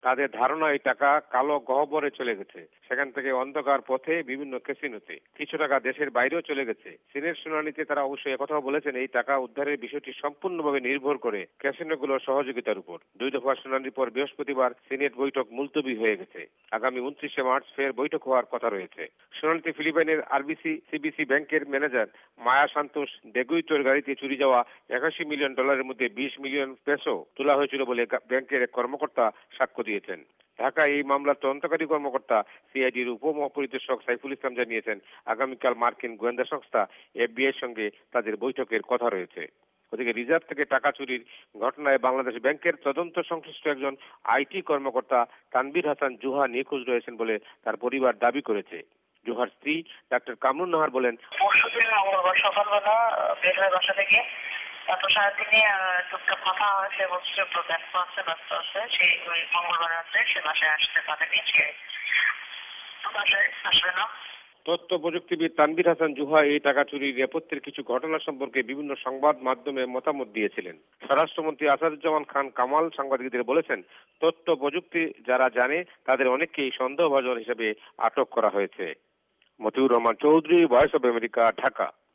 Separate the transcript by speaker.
Speaker 1: তাদের ধারণা এই টাকা কালো গহ্বরে চলে গেছে। সেখান থেকে অন্ধকার পথে বিভিন্ন ক্যাসিনোতে কিছু টাকা দেশের বাইরেও চলে গেছে। সিনেট শুনানিতে তারা অবশ্যই একথাও বলেছেন, এই টাকা উদ্ধারের বিষয়টি সম্পূর্ণভাবে নির্ভর করে ক্যাসিনোগুলোর সহযোগিতার উপর। 2 দফা শুনানির পর বৃহস্পতিবার সিনেট বৈঠক মুলতবি হয়ে গেছে। আগামী 29শে মার্চ ফের বৈঠক হওয়ার কথা রয়েছে। শুনানিতে ফিলিপাইনের আরবিসি সিবিসি ব্যাংকের ম্যানেজার মায়া সান্তোষ ডেগুইটোর গাড়িতে চুরি যাওয়া $81 মিলিয়ন মধ্যে 20 মিলিয়ন পেসো তোলা হয়েছিল বলে ব্যাংকের এক কর্মকর্তা সাক্ষ্য দিয়েছেন। ঢাকায় এই মামলার তদন্তকারী কর্মকর্তা সিআইডির উপমহাপরিদর্শক সাইফুল ইসলাম জানিয়েছেন, আগামীকাল মার্কিন গোয়েন্দা সংস্থা এফবিআই এর সঙ্গে তাদের বৈঠকের কথা রয়েছে। ওদিকে রিজার্ভ থেকে টাকা চুরির ঘটনায় বাংলাদেশ ব্যাংকের তদন্ত সংশ্লিষ্ট একজন আইটি কর্মকর্তা তানভীর হাসান জুহা নিখোঁজ রয়েছেন বলে তার পরিবার দাবি করেছে। জুহার স্ত্রী ডাক্তার কামরুন নাহার বলেন,
Speaker 2: পরশুদিন মঙ্গলবার সকালবেলা বের হয়ে বাসা থেকে তারপর সারাদিনে টুকটাক কথা হয়েছে, বলছে ব্যস্ত আছে সেই ওই মঙ্গলবার রাত্রে সে বাসায় আসতে পারেনি, সে বাসায় আসবে না।
Speaker 1: তথ্য প্রযুক্তিবিদ তানভীর হাসান জুহা এই টাকা চুরির নেপথ্যের কিছু ঘটনা সম্পর্কে বিভিন্ন সংবাদ মাধ্যমে মতামত দিয়েছিলেন। স্বরাষ্ট্রমন্ত্রী আসাদুজ্জামান খান কামাল সাংবাদিকদের বলেছেন, তথ্য প্রযুক্তি যারা জানে তাদের অনেককেই সন্দেহভাজন হিসেবে আটক করা হয়েছে। Motiur Rahman Chowdhury, Voice of America, Dhaka.